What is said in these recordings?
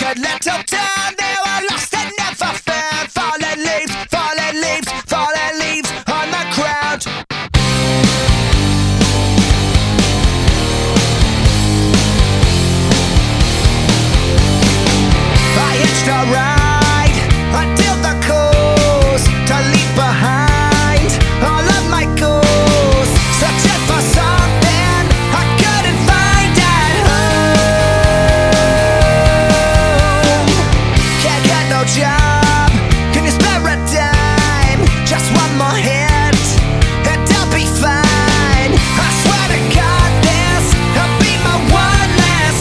crooked little town, they were lost and never found. Fallen leaves, fallen leaves, fallen leaves on the ground. I hitched a ride until the coast to leave behind all of my goals, searching for something I couldn't find at home. Can't get no job, can you spare a dime? Just one more hit and I'll be fine. I swear to God this'll be my one last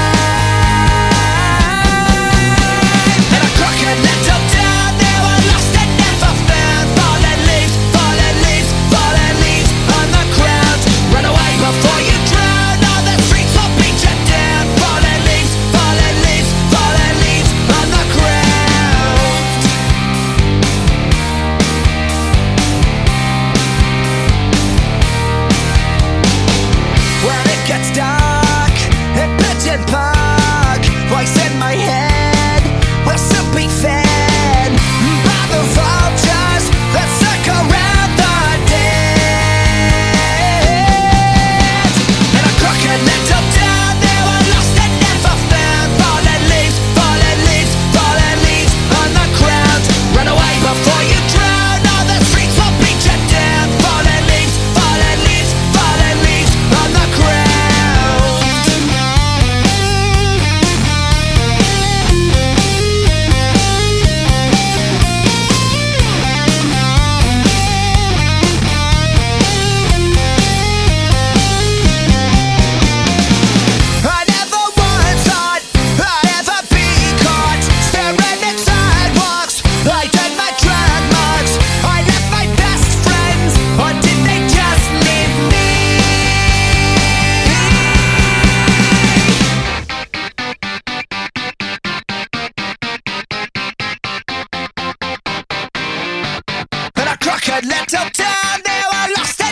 time. In a crooked little town, they were lost and never found. Fallen leaves, fallen leaves, fallen leaves on the ground. Run away before you drown, all the streets will beat you down. Fallen leaves, fallen leaves, fallen leaves on the ground. When it gets dark in Pigeon Park, voice in my head will soon be fed by the vultures that circle around the dead. In a crooked little town, they were lost and never found. Fallen leaves, fallen leaves, fallen leaves on the ground. Run away before you drown, all the streets will beat you down. Fallen leaves, fallen leaves, fallen leaves on the ground. I never once thought I'd ever be caught staring at sidewalks. I did my drag marks. I left my best friends, or did they just leave me? In a crooked little town, they were lost